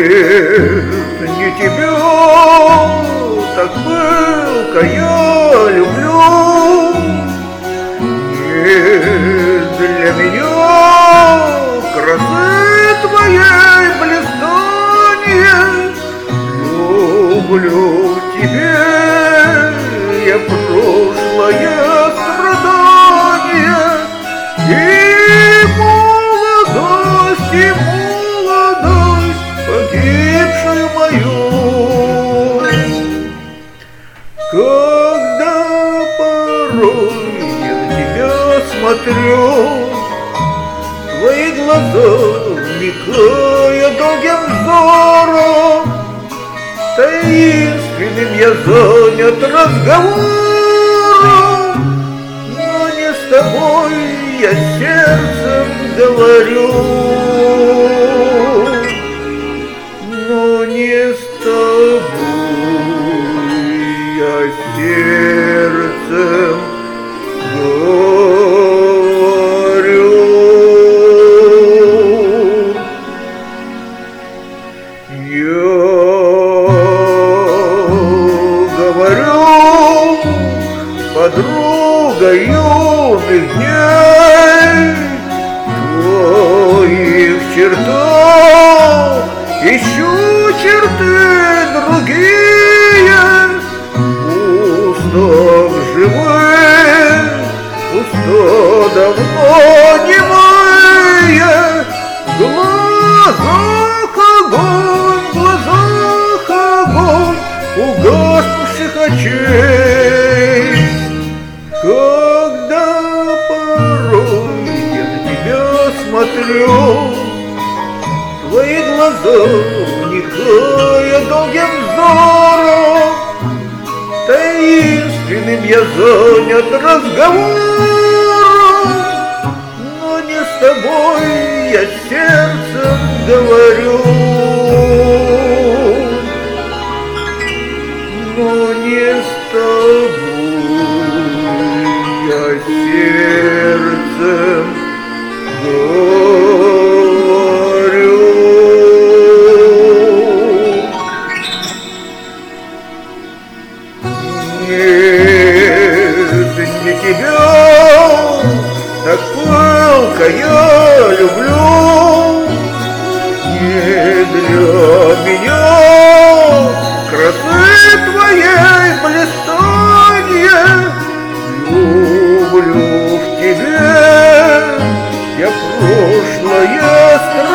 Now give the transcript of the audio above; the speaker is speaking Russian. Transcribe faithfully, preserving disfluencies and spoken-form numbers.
не тебя, так пылко я люблю. Нет для меня красы твоей блистания. Люблю тебе я прошлое страдание и молодость, и молодость погибшую мою. Когда порой я на тебя смотрю, твои глаза, мигая долгим взором, таинственным я занят разговором, но не с тобой я сердцем говорю, но не с тобой я сердцем говорю. Я говорю, подруга юных дней, твоих чертах ищу черты другие, устав живых, уста давно немые, в глазах огонь, в глазах огонь угаснувших очей. Когда порой я на тебя смотрю, твои глаза, вникая долгим взором, таинственным я занят разговором, но не с тобой я сердцем говорю, но не с тобой я сердцем говорю. Нет, не тебя, так пылко я люблю. Не для меня красы твоей блистания. Люблю в тебе я прошлое страдание.